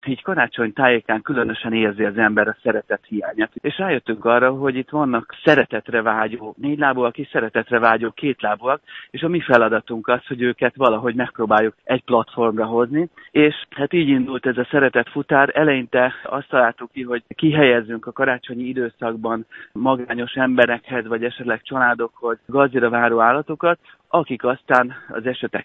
így karácsony tájékán különösen érzi az ember a szeretet hiányát. És rájöttünk arra, hogy itt vannak szeretetre vágyó négylábúak és szeretetre vágyó kétlábúak, és a mi feladatunk az, hogy őket valahogy megpróbáljuk egy platformra hozni, és hát így indult ez a szeretet futár. Eleinte azt találtuk ki, hogy kihelyezzünk a karácsonyi időszakban magányos emberekhez, vagy esetleg családokhoz gazdira váró állatokat, akik aztán az esetek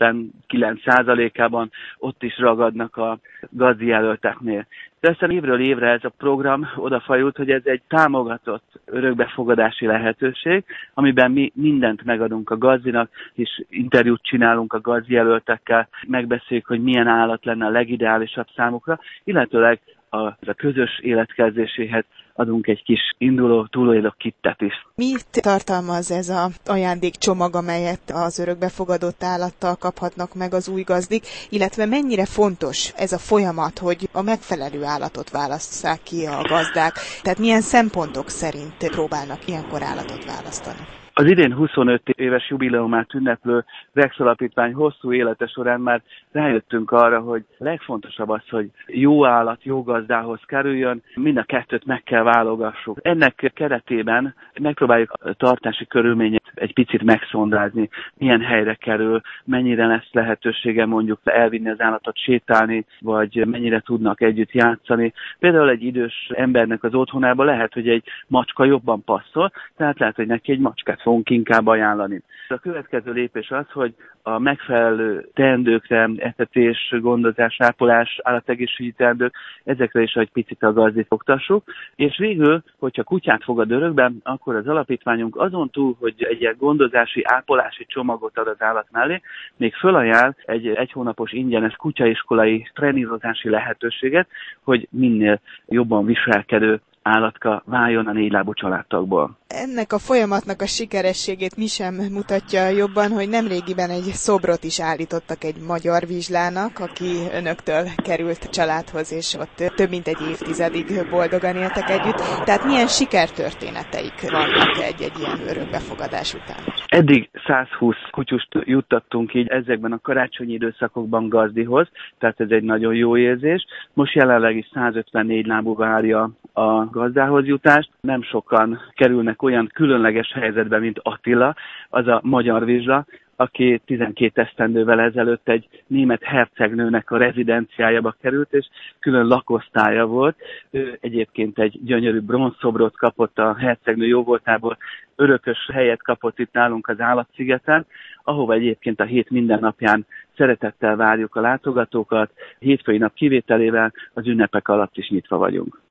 99%-ában ott is ragadnak a gazdi jelölteknél. De aztán évről évre ez a program odafajult, hogy ez egy támogatott örökbefogadási lehetőség, amiben mi mindent megadunk a gazdinak, és interjút csinálunk a gazdi jelöltekkel, megbeszéljük, hogy milyen állat lenne a legideálisabb számukra, illetőleg a közös életkezéséhez adunk egy kis induló, túlélő kittet is. Mit tartalmaz ez az ajándékcsomag, amelyet az örökbefogadott állattal kaphatnak meg az új gazdik, illetve mennyire fontos ez a folyamat, hogy a megfelelő állatot válasszák ki a gazdák? Tehát milyen szempontok szerint próbálnak ilyenkor állatot választani? Az idén 25 éves jubileumát ünneplő Rex Alapítvány hosszú élete során már rájöttünk arra, hogy legfontosabb az, hogy jó állat jó gazdához kerüljön, mind a kettőt meg kell válogassuk. Ennek keretében megpróbáljuk a tartási körülményeket egy picit megszondázni, milyen helyre kerül, mennyire lesz lehetősége mondjuk elvinni az állatot sétálni, vagy mennyire tudnak együtt játszani. Például egy idős embernek az otthonában lehet, hogy egy macska jobban passzol, tehát lehet, hogy neki egy macskát fogunk inkább ajánlani. A következő lépés az, hogy a megfelelő teendőkre, etetés, gondozás, ápolás, állategészségügyi teendők, ezekre is egy picit a gazdit fogtassuk. És végül, hogyha kutyát fogad örökbe, akkor az alapítványunk azon túl, hogy egy ilyen gondozási, ápolási csomagot ad az állat mellé, még fölajánl egy hónapos ingyenes kutyaiskolai trénírozási lehetőséget, hogy minél jobban viselkedő állatka váljon a négylábú családtagból. Ennek a folyamatnak a sikerességét mi sem mutatja jobban, hogy nemrégiben egy szobrot is állítottak egy magyar vizslának, aki önöktől került családhoz, és ott több mint egy évtizedig boldogan éltek együtt. Tehát milyen sikertörténeteik vannak egy ilyen örökbefogadás után? Eddig 120 kutyust juttattunk így ezekben a karácsonyi időszakokban gazdihoz, tehát ez egy nagyon jó érzés. Most jelenleg is 154 lábú várja a gazdához jutást. Nem sokan kerülnek olyan különleges helyzetbe, mint Attila, az a magyar vizsla, aki 12 esztendővel ezelőtt egy német hercegnőnek a rezidenciájába került, és külön lakosztálya volt. Ő egyébként egy gyönyörű bronzszobrot kapott a hercegnő jóvoltából, örökös helyet kapott itt nálunk az Állatszigeten, ahova egyébként a hét minden napján szeretettel várjuk a látogatókat, hétfői nap kivételével az ünnepek alatt is nyitva vagyunk.